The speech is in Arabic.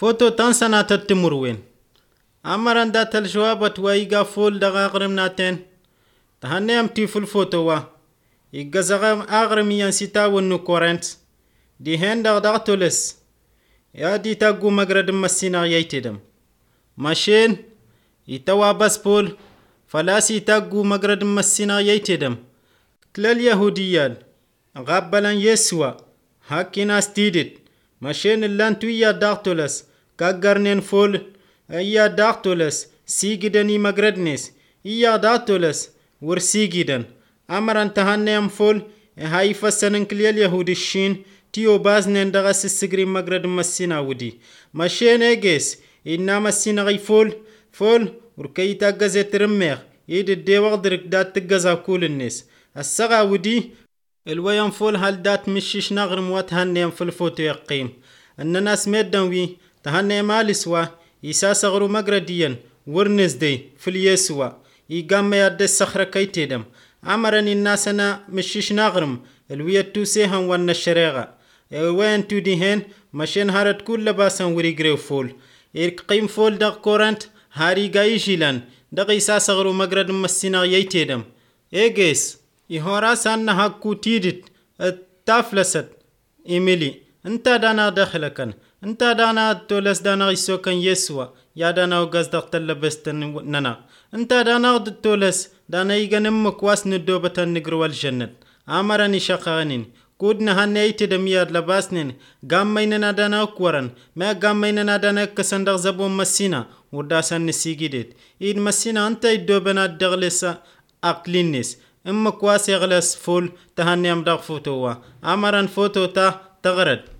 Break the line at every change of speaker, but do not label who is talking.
فوتو تانسنا تتمروين أمران دات الجوابة ويقا فول دغا أغرم ناتين تهني أمتي فول فوتوا يقزغم أغرم ينسيتا ونو كورنت دي هين دغ لس يا دي تاقو مقرد مسينا ييتدم ماشين يتوا بس بول فلاسي تاقو مقرد مسينا ييتدم تلال يهوديان غابلان يسوع هاكينا ستيدت ماشين اللان تويا داغتولس كاقرنين فول ايا داغتولس سيجدني مقردنس ايا داغتولس ورسيجدن امران تهانيام فول هاي فسنن كليال يهودي الشين تيو بازنين دغس السجري مقرد مسينا ودي ماشين ايجيس إنا مسينا غي فول وركي تاقزي ترميغ يد الديوغ درك دات تقزا كول الناس السغا ودي الويان فول هل دات مشيش نغرم واتهنيم في الفوتو يقيم أننا سميدن وي تهنيم آلسوا يسا سغرو مقرديا ورنز دي في اليسوا يقام يد السخرة كي تيدم عمرني الناسنا مشيش نغرم الويتو سيهن وان الشريغة وين تو ديهن مشين هارد كل باسن وريقريو فول يقيم فول دق كورنت هاري غايشيلان دق يسا سغرو مقرد مسينا يتيدم إيجيس يهورا سانها كوتيدت التافلست إيميلي انت دانا داخلكن انت دانا تولس دانا يسوكن يسوع يا دانا وغزدق تلبستن ننا انت دانا تولس دانا يغنم مكواس ندوبة نقروا الجنة امرني شقانين كودنا هنيت دمياد لباسنين غاميننا دانا كورن ما غاميننا دانا كسندق زبون مسينا وداسن نسيجيدت إيد مسينا انت يدوبنا دغلسا أقلينيس إما كواسي غلس فول تهنيم دغ فوتوا أمران فوتو تا تغرد